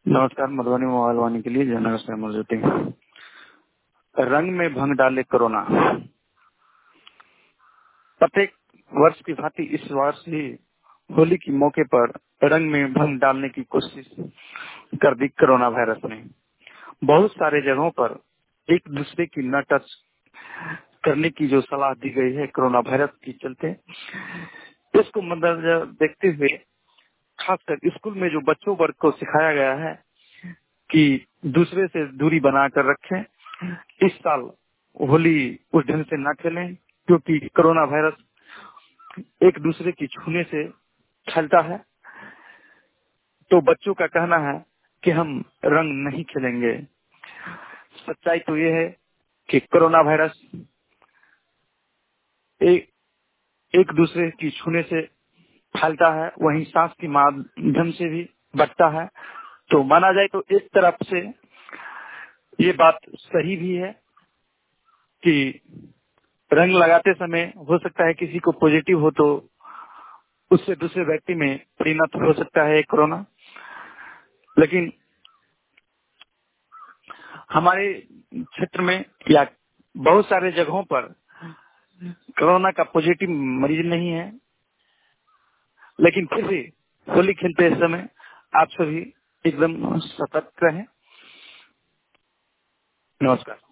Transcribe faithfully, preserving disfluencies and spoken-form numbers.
नमस्कार। मधुबनी मोबाइल वाणी के लिए जयनगर से मौजूद है। रंग में भंग डाले कोरोना। प्रत्येक वर्ष की भांति इस वर्ष भी होली के मौके पर रंग में भंग डालने की कोशिश कर दी कोरोना वायरस ने। बहुत सारे जगहों पर एक दूसरे की न टच करने की जो सलाह दी गई है कोरोना वायरस के चलते, इसको मद्देनजर देखते हुए खासकर स्कूल में जो बच्चों वर्ग को सिखाया गया है कि दूसरे से दूरी बनाकर रखें, इस साल होली उस ढंग से न खेलें क्योंकि कोरोना वायरस एक दूसरे की छूने से फैलता है। तो बच्चों का कहना है कि हम रंग नहीं खेलेंगे। सच्चाई तो ये है कि कोरोना वायरस एक एक दूसरे की छूने से फैलता है, वहीं सांस के माध्यम से भी बढ़ता है। तो माना जाए तो एक तरफ से ये बात सही भी है कि रंग लगाते समय हो सकता है किसी को पॉजिटिव हो तो उससे दूसरे व्यक्ति में परिणत हो सकता है कोरोना। लेकिन हमारे क्षेत्र में या बहुत सारे जगहों पर कोरोना का पॉजिटिव मरीज नहीं है, लेकिन फिर भी होली खेलते समय आप सभी एकदम सतर्क रहें। नमस्कार।